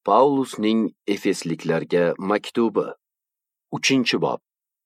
Pavlusning Efesliklarga maktubi 3-bob.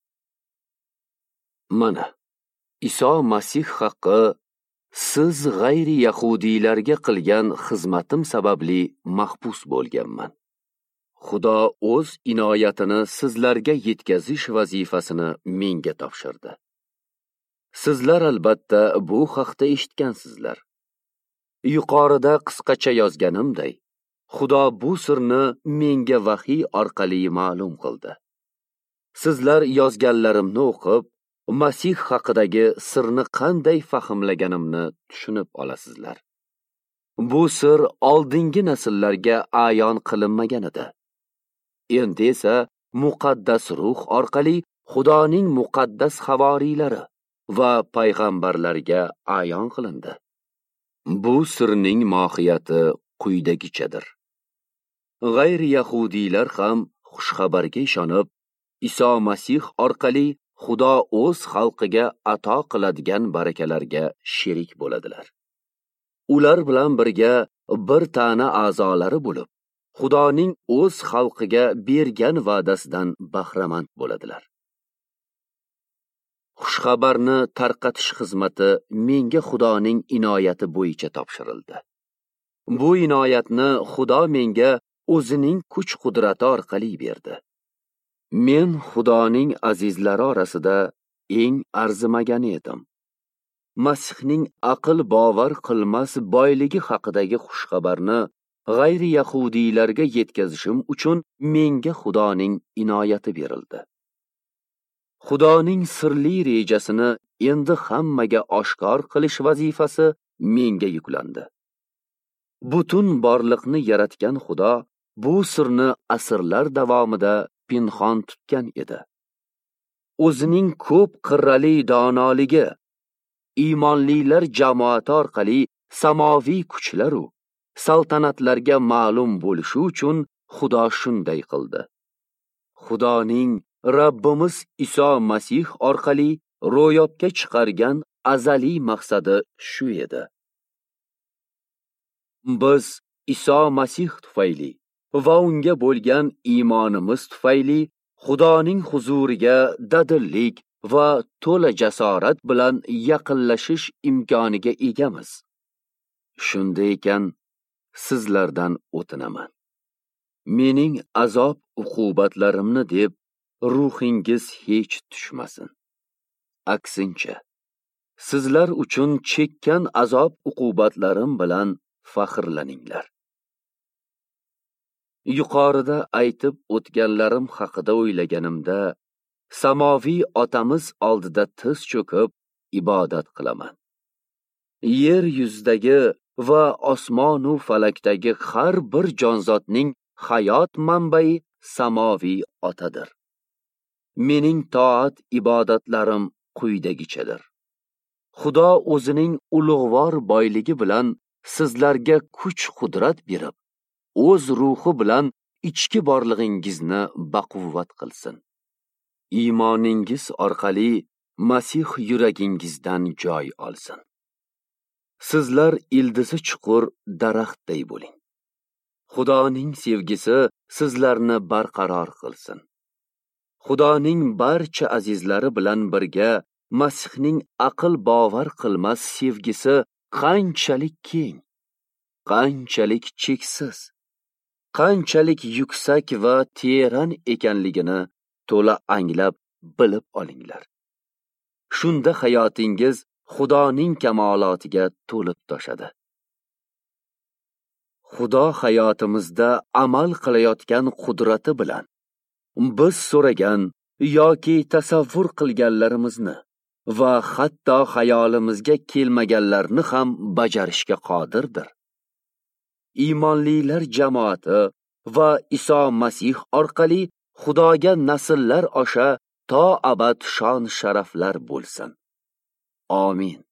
Mana, Iso Masih haqqi siz g'ayri yahudiylarga qilgan xizmatim sababli mahbus bo'lganman. Xudo o'z inoyatini sizlarga yetkazish vazifasini menga topshirdi. Sizlar albatta bu haqda eshitgansizlar. Yuqorida qisqacha yozganimday, Xudo bu sirni menga vahiy orqali ma'lum qildi. Sizlar yozganlarimni o'qib, Masih haqidagi sirni qanday fahmlaganimni tushunib olasizlar. Bu sir oldingi nasllarga ayon qilinmagan edi. Endi esa muqaddas ruh orqali Xudoning muqaddas havoriylari va payg'ambarlarga ayon qilindi. Bu sirning mohiyati quyidagichadir. G'ayri yahudiylar ham xushxabarga ishonib, Iso Masih orqali Xudo o'z xalqiga ato qiladigan barakalarga sherik bo'ladilar. Ular bilan birga bir tana a'zolari bo'lib, Xudoning o'z xalqiga bergan va'dasidan bahramand bo'ladilar. Xushxabarni tarqatish xizmati menga Xudoning inoyati bo'yicha topshirildi. Bu inoyatni Xudo menga o'zining kuch-qudrati orqali berdi. Men Xudoning azizlari orasida eng arzimagani edim. Masihning aql bovar qilmas boyligi haqidagi xushxabarni g'ayri yahudiylarga yetkazishim uchun menga Xudoning inoyati berildi. Xudoning sirli rejasini endi hammaga oshkor qilish vazifasi menga yuklandi. Butun borliqni yaratgan Xudo bu sirni asrlar davomida pinhon tutgan edi. O'zining ko'p qirrali donoligi, iymonlilar jamoati orqali samoviy kuchlar u saltanatlarga ma'lum bo'lishi uchun Xudo shunday qildi. Xudoning Rabbimiz Iso Masih orqali ro'yobga chiqargan azaliy maqsadi shu edi. Biz Iso Masih tufayli va unga bo'lgan iymonimiz tufayli Xudoning huzuriga dadillik va to'la jasorat bilan yaqinlashish imkoniga egamiz. Shunday ekan, sizlardan o'tinaman. Mening azob uqubatlarimni deb ruhingiz hech tushmasin. Aksincha, sizlar uchun chekkan azob uqubatlarim bilan faxrlaninglar. Yuqorida aytib o'tganlarim haqida o'ylaganimda, samoviy otamiz oldida tiz cho'kib ibodat qilaman. Yer yuzidagi va osmonu falakdagi har bir jonzotning hayot manbai samoviy otadir. Mening toat ibodatlarim quyidagichadir. Xudo o'zining ulug'vor boyligi bilan sizlarga kuch-qudrat berib, o'z ruhi bilan ichki borlig'ingizni baquvvat qilsin. Iymoningiz orqali Masih yuragingizdan joy olsin. Sizlar ildizi chuqur daraxtday bo'ling. Xudoning sevgisi sizlarni barqaror qilsin. Xudoning barcha azizlari bilan birga Masihning aql bovar qilmas sevgisi qanchalik keng, qanchalik cheksiz, qanchalik yuksak va teran ekanligini to'la anglab bilib olinglar. Shunda hayotingiz Xudoning kamolotiga to'lib toshadi. Xudo hayotimizda amal qilayotgan qudrati bilan biz so'ragan yoki tasavvur qilganlarimizni va hatto xayolimizga kelmaganlarni ham bajarishga qodirdir. Iymonlilar jamoati va Iso Masih orqali Xudoga nasllar osha to abad shon sharaflar bo'lsin. Amin.